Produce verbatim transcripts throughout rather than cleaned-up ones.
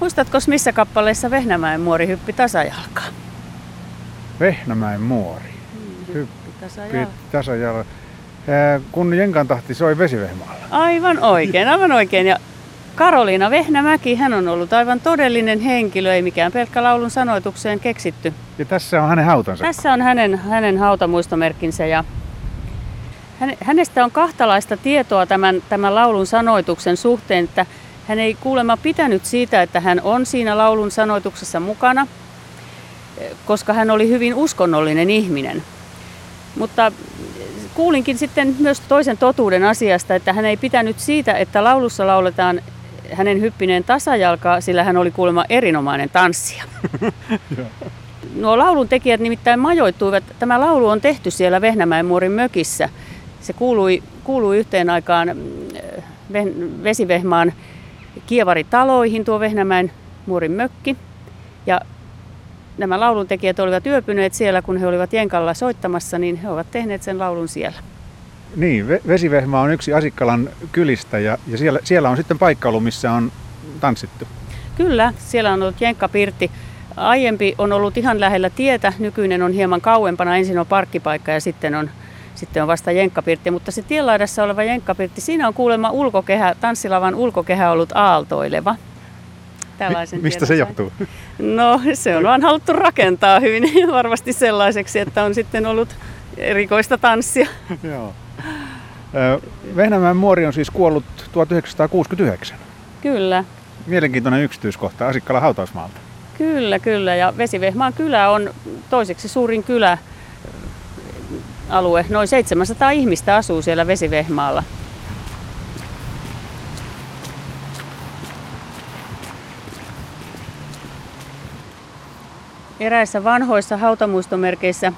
Muistatko, missä kappaleessa Vehnämäen muori hyppi tasajalkaa? Vehnämäen muori. Hmm, hyppi tasajalkaa. Hyppi tasajalkaa. Kun Jenkan tahti soi Vesivehmaalla. Aivan oikein, aivan oikein. Ja Karoliina Vehnämäki, hän on ollut aivan todellinen henkilö, ei mikään pelkkä laulun sanoitukseen keksitty. Ja tässä on hänen hautansa. Tässä on hänen, hänen hautamuistomerkkinsä ja hänestä on kahtalaista tietoa tämän, tämän laulun sanoituksen suhteen, että hän ei kuulemma pitänyt siitä, että hän on siinä laulun sanoituksessa mukana, koska hän oli hyvin uskonnollinen ihminen. Mutta kuulinkin sitten myös toisen totuuden asiasta, että hän ei pitänyt siitä, että laulussa lauletaan hänen hyppineen tasajalkaa, sillä hän oli kuulemma erinomainen tanssija. Nuo laulun tekijät nimittäin majoittuivat, tämä laulu on tehty siellä Vehnämäen muorin mökissä. Se kuului, kuului yhteen aikaan Vesivehmaan kievaritaloihin tuo Vehnämäen muorin mökki. Ja nämä lauluntekijät olivat yöpyneet siellä, kun he olivat Jenkalla soittamassa, niin he ovat tehneet sen laulun siellä. Niin, Vesivehmaa on yksi Asikkalan kylistä ja, ja siellä, siellä on sitten paikka ollut, missä on tanssittu. Kyllä, siellä on ollut Jenkkapirtti. Aiempi on ollut ihan lähellä tietä, nykyinen on hieman kauempana. Ensin on parkkipaikka ja sitten on, sitten on vasta Jenkkapirtti. Mutta se tienlaidassa oleva Jenkkapirtti, siinä on kuulemma ulkokehä, tanssilavan ulkokehä ollut aaltoileva. Mi- mistä se johtuu? No se on vaan haluttu rakentaa hyvin varmasti sellaiseksi, että on sitten ollut erikoista tanssia. Joo. Vehnämäen muori on siis kuollut tuhatyhdeksänsataakuusikymmentäyhdeksän. Kyllä. Mielenkiintoinen yksityiskohta Asikkalan hautausmaalta. Kyllä, kyllä. Ja Vesivehmaan kylä on toiseksi suurin kyläalue. Noin seitsemänsataa ihmistä asuu siellä Vesivehmaalla. Eräissä vanhoissa hautamuistomerkeissä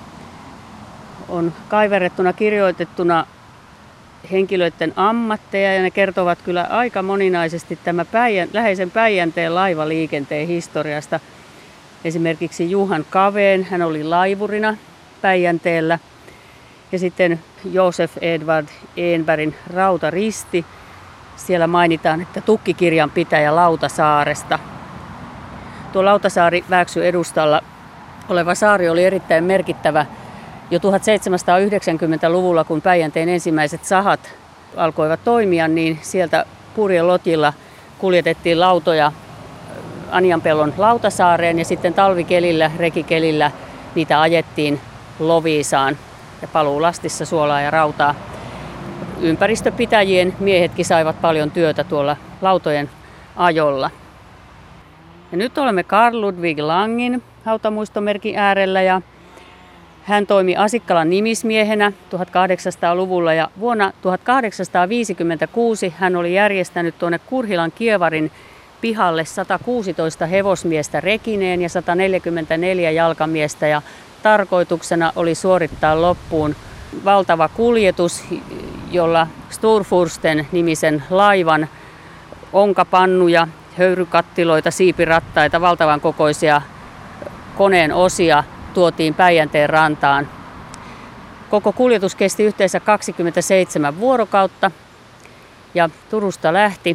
on kaiverrettuna kirjoitettuna henkilöiden ammatteja ja ne kertovat kyllä aika moninaisesti tämä Päijän, läheisen Päijänteen laivaliikenteen historiasta. Esimerkiksi Juhan Kaveen, hän oli laivurina Päijänteellä. Ja sitten Josef Edvard Enbergin Rautaristi. Siellä mainitaan, että tukkikirjanpitäjä Lautasaaresta. Tuo Lautasaari Vääksyn edustalla oleva saari oli erittäin merkittävä jo tuhatseitsemänsataayhdeksänkymmentäluvulla, kun Päijänteen ensimmäiset sahat alkoivat toimia, niin sieltä purjelotilla kuljetettiin lautoja Anianpellon Lautasaareen ja sitten talvikelillä, rekikelillä niitä ajettiin Loviisaan ja paluulastissa suolaa ja rautaa. Ympäristöpitäjien miehetkin saivat paljon työtä tuolla lautojen ajolla. Ja nyt olemme Carl Ludwig Langin hautamuistomerkin äärellä ja hän toimi Asikkalan nimismiehenä tuhatkahdeksansataaluvulla ja vuonna tuhatkahdeksansataaviisikymmentäkuusi hän oli järjestänyt tuonne Kurhilan kievarin pihalle satakuusitoista hevosmiestä rekineen ja sataneljäkymmentäneljä jalkamiestä ja tarkoituksena oli suorittaa loppuun valtava kuljetus, jolla Sturfursten nimisen laivan onkapannuja, höyrykattiloita, siipirattaita, valtavan kokoisia koneen osia tuotiin Päijänteen rantaan. Koko kuljetus kesti yhteensä kaksikymmentäseitsemän vuorokautta ja Turusta lähti.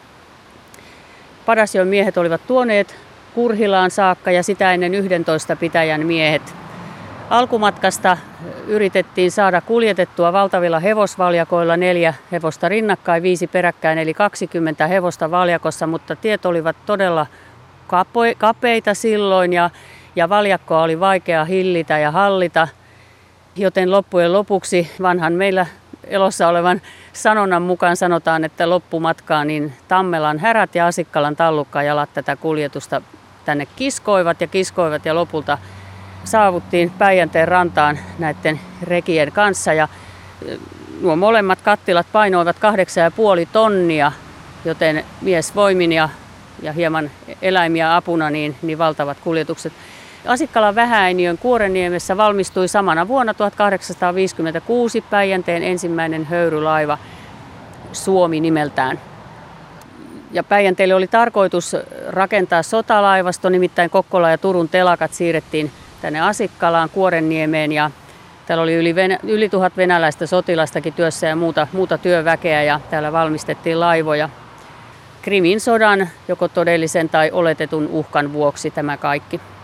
Padasjoen miehet olivat tuoneet Kurhilaan saakka ja sitä ennen yhdentoista pitäjän miehet. Alkumatkasta yritettiin saada kuljetettua valtavilla hevosvaljakoilla neljä hevosta rinnakkain, viisi peräkkäin eli kaksikymmentä hevosta valjakossa, mutta tiet olivat todella kapeita silloin ja, ja valjakkoa oli vaikea hillitä ja hallita, joten loppujen lopuksi vanhan meillä elossa olevan sanonnan mukaan sanotaan, että loppumatkaa niin Tammelan härät ja Asikkalan tallukkajalat tätä kuljetusta tänne kiskoivat ja kiskoivat ja lopulta saavuttiin Päijänteen rantaan näiden rekien kanssa ja nuo molemmat kattilat painoivat kahdeksan ja puoli tonnia, joten miesvoimin ja, ja hieman eläimiä apuna niin, niin valtavat kuljetukset. Asikkalan Vähäiniön Kuoreniemessä valmistui samana vuonna tuhatkahdeksansataaviisikymmentäkuusi Päijänteen ensimmäinen höyrylaiva Suomi nimeltään. Ja Päijänteelle oli tarkoitus rakentaa sotalaivasto, nimittäin Kokkola ja Turun telakat siirrettiin tänne Asikkalaan Kuoreniemeen ja täällä oli yli, venä, yli tuhat venäläistä sotilastakin työssä ja muuta, muuta työväkeä ja täällä valmistettiin laivoja. Krimin sodan joko todellisen tai oletetun uhkan vuoksi tämä kaikki.